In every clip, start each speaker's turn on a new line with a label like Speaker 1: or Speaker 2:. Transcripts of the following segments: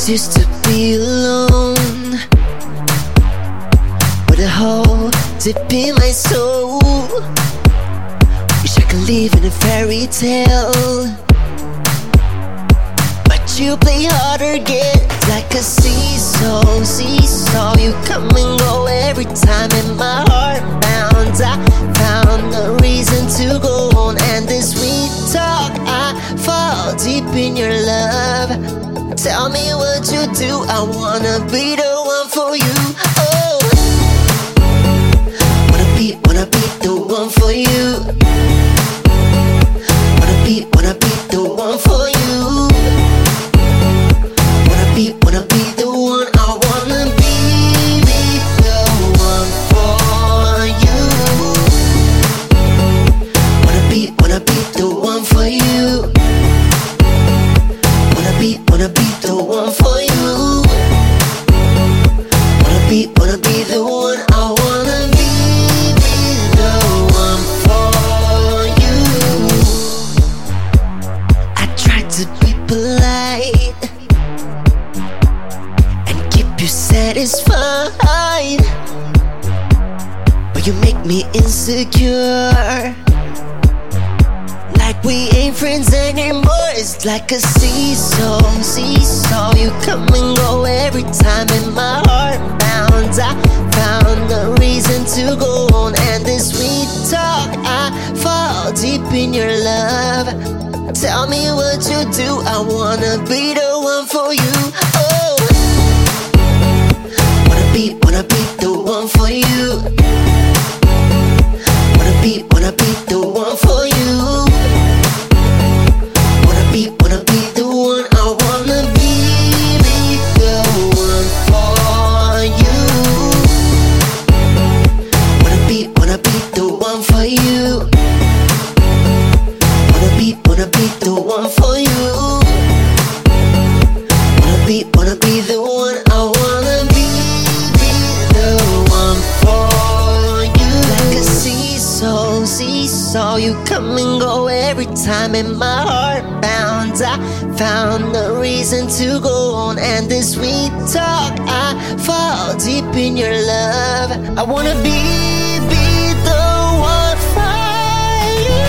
Speaker 1: used to be alone, with a hole deep in my soul. Wish I could live in a fairy tale, but you play hard again. It's like a seesaw, seesaw. You come and go every time, and my heart bounds. I found a reason to go on, and this sweet talk, I fall deep in your love. Tell me what you do, I wanna be the one for you. Oh, wanna be the one for you. Wanna be the one for you. Wanna be the one. I wanna be the one for you. Wanna be the one for you. Wanna be the one for you. Wanna be the one. I wanna be the one for you. I try to be polite and keep you satisfied, but you make me insecure. Like we ain't friends anymore. It's like a seesaw, seesaw. You come and go every time, and my heart bounds. I found a reason to go on, and this sweet talk, I fall deep in your love. Tell me what you do, I wanna be the one for you. Oh, wanna be the one for you. Wanna be the one for you. Wanna be the one. I wanna be the one for you. Wanna be the one for you. Wanna be the one for you. Wanna be the one. I wanna be the one for you. Like a seesaw, seesaw. You come and go every time, and my heart bounds. I found a reason to go on, and this sweet talk, I fall deep in your love. I wanna be the one for you.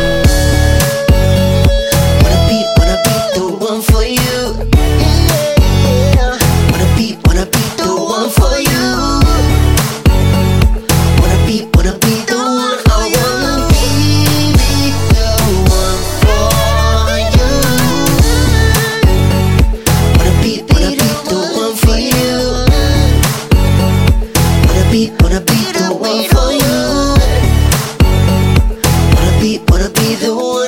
Speaker 1: Wanna be the one for you. Yeah. Wanna be the one for you. Wanna be the one. I wanna be the one for you. Wanna be the one for you. Wanna be the one for you. Wanna be the one.